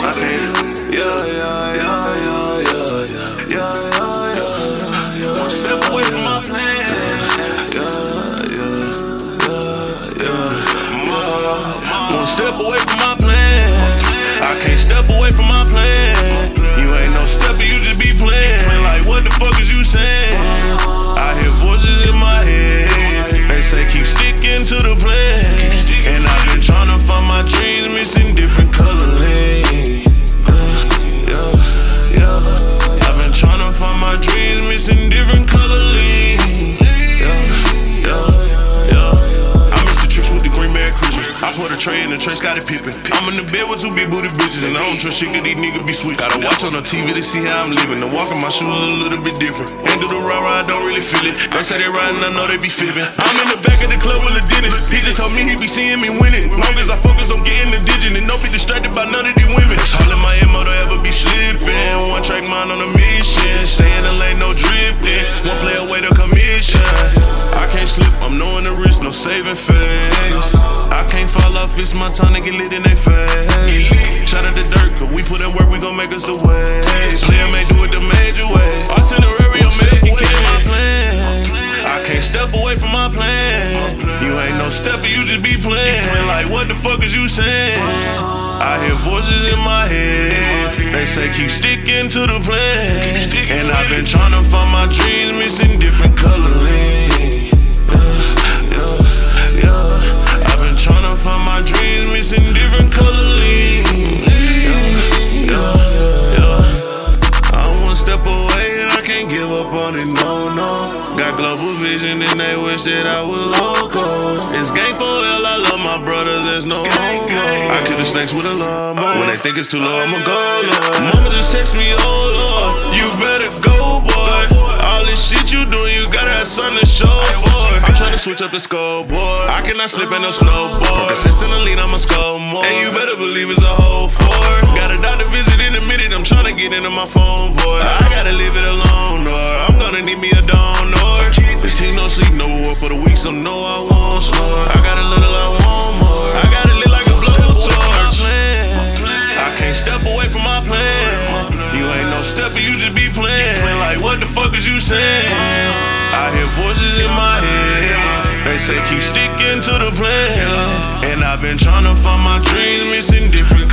I can't. One step away from my plan. One step away from my plan. I can't step away from my plan. You ain't no stepper, you just be playing. Like, what the fuck is you saying? I hear voices in my head. They say keep sticking to the plan. And I've been tryna find my dreams, missing different color lanes. I've been tryna find my dreams, missing different color lanes. I miss the trips with the Green Merry Christmas. I put a tray in the tray, got it pippin'. I'm in the bed with two big booty bitches, and I don't trust shit, cause these niggas be sweet. Gotta watch on the TV to see how I'm living. The walk in my shoes a little bit different. Ain't do the rah-rah, I don't really feel it. They say they riding, I know they be fibbing. I'm in the back of the club with a dentist. He just told me he be seeing me winning. Long as I focus on getting the digit and don't be distracted by none of these women. It's all in my MO to ever be slipping. One track mind on a mission. Stay in the lane, no drifting. One play away the commission. I can't slip, I'm knowing the risk, no saving face. I can't fall off, it's my time to get lit in their face. Shout out the dirt, cause we put in work, we gon' make us a way. Player may do it the major way. Itinerary, I'm making my plan. I can't step away from my plan. You ain't no stepper, you just be playing. Like, what the fuck is you saying? I hear voices in my head. They say keep sticking to the plan. And I've been tryna find my dreams, missing different color lanes. I've been tryna find my dreams, missing different color lanes. I wanna step away and I can't give up on it, no. Got global vision and they wish that I was local. It's gang for hell, I love my brothers, there's no homo. I kill the snakes with a lawnmower. When they think it's too low, I'ma go low. Mama just text me, oh Lord, you better go, boy. All this shit you doing, you gotta have something to show for. I'm tryna switch up the scoreboard. I cannot slip in no snowboard. Consistent and lean, I'ma score more. And you better believe it's a whole four. Got a doctor visit in a minute, I'm tryna get into my phone voice. I gotta leave it alone, or I'm gonna need me a donor. This team don't sleep no more for the week, so no, I won't snore. I got a little, I want more. I gotta live like a blowtorch. I can't step away from my plan. You ain't no stepper, you just be playing. Like, what the fuck is you saying? I hear voices in my head. They say keep sticking to the plan. And I've been tryna find my dreams, missing different